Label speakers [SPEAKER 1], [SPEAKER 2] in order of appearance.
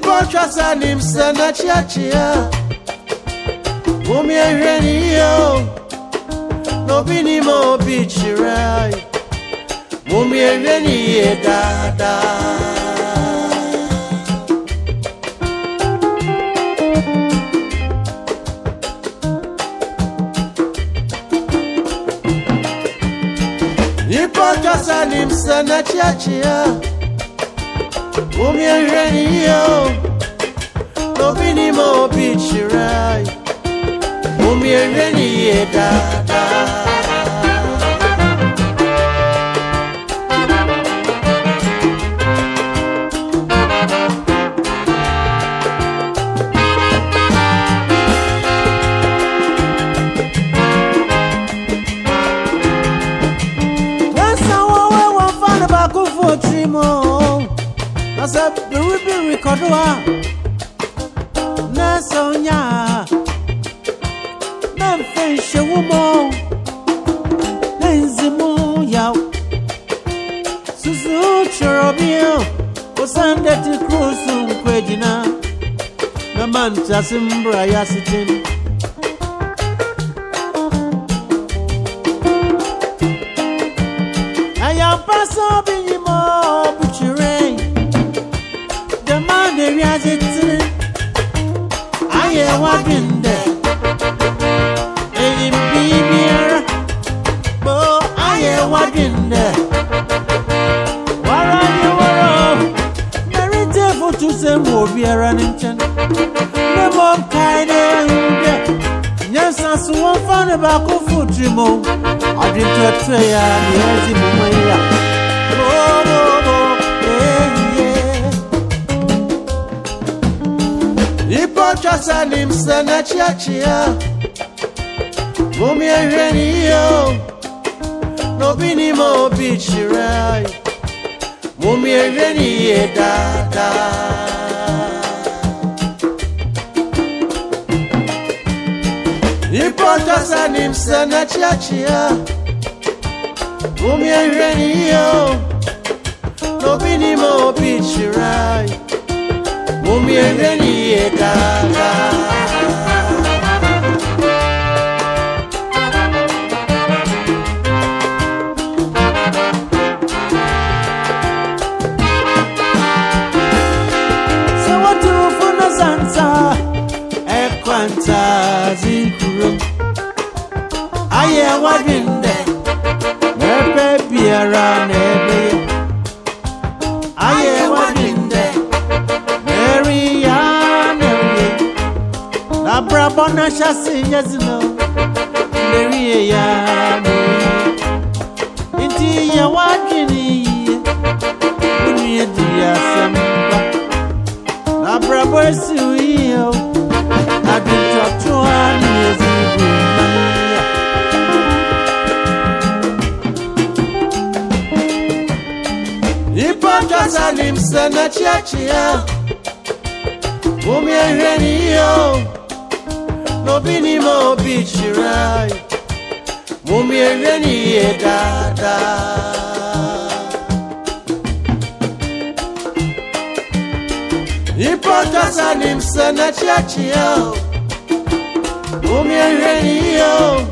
[SPEAKER 1] trasa nim sana chia Mumi ehweni yo No bini mo bichirai Mumi ehweni ye dada Nipo trasa nim sana chia Mumi ehweni yo No bini mo bichirai Mumi ehweni ye dada Wesa wawe wafana bakufu trimo Nasa birubi rikodwa Nasa onya Memphis woman Lenzimu yaw Susu chorobio Osande ti cruise kwejina Namanta simbra yasitin Ayam paso binimo buchure The man yazitin Aye wabinde Mo biara ninchen na mom kaide unde nyasa so won fa ne ba ko futrimo adinto treya ni ezi mumaya Ipo trasa nim sana chia Mumi ehweni yo No bini mo bichirai Mumi ehweni ye dada Nipo trasa nim sana chia Mumi ehweni yo No bini mo bichirai Mumi ehweni ye dada Ekwanta zikuro Aye wadinde Mepe biara nebe Aye wadinde Mary ya nebe La brabona shasi nyezino Mary ya nebe Inti ya wadini Unye diya semba La brabwesi uyo Ipo trasa nim sana chia Mumi ehweni yo No bini mo bichirai Mumi ehweni ye dada Ipo trasa nim sana chia Mumi ehweni yo